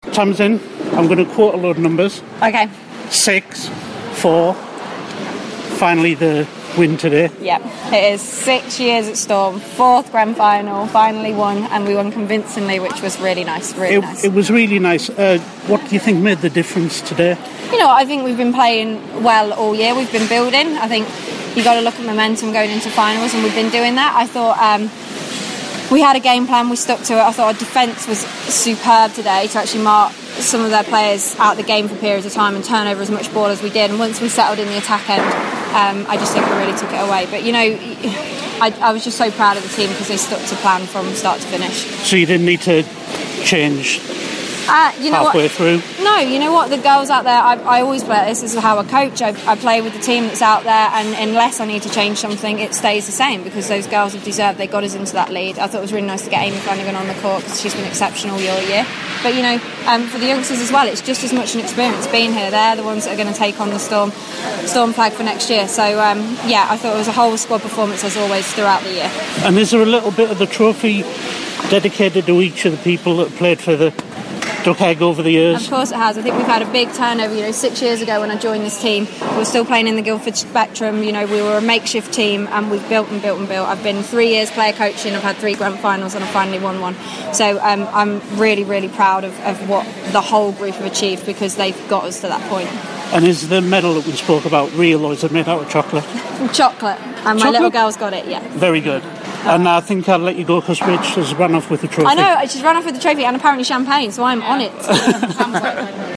Tamsin, I'm going to quote a load of numbers. Okay. 6, 4. Finally the win today. Yeah, it is 6 years at Storm, 4th grand final, finally won, and we won convincingly, which was really nice, nice. It was really nice. What do you think made the difference today? You know, I think we've been playing well all year. We've been building. I think you got to look at momentum going into finals, and we've been doing that. I thought we had a game plan, we stuck to it. I thought our defence was superb today to actually mark some of their players out the game for periods of time and turn over as much ball as we did. And once we settled in the attack end, I just think we really took it away. But, you know, I was just so proud of the team because they stuck to plan from start to finish. So you didn't need to change halfway through? No, you know what? The girls out there, I always play, this is how I coach. I play with the team that's out there, and unless I need to change something, it stays the same because those girls have deserved, they got us into that lead. I thought it was really nice to get Amy Flanagan on the court because she's been exceptional all year. But, you know, for the youngsters as well, it's just as much an experience being here. They're the ones that are going to take on the Storm flag for next year. So, yeah, I thought it was a whole squad performance as always throughout the year. And is there a little bit of the trophy dedicated to each of the people that played for the Duck Egg over the years? Of course it has. I think we've had a big turnover. You know, 6 years ago when I joined this team, we were still playing in the Guildford Spectrum. You know, we were a makeshift team and we've built and built and built. I've been 3 years player coaching. I've had 3 grand finals and I finally won one. So I'm really, really proud of what the whole group have achieved because they've got us to that point. And is the medal that we spoke about real or is it made out of chocolate? Chocolate. And my little girl's got it, yeah. Very good. And I think I'll let you go because Rich has run off with the trophy. I know, she's run off with the trophy and apparently champagne, so I'm on it.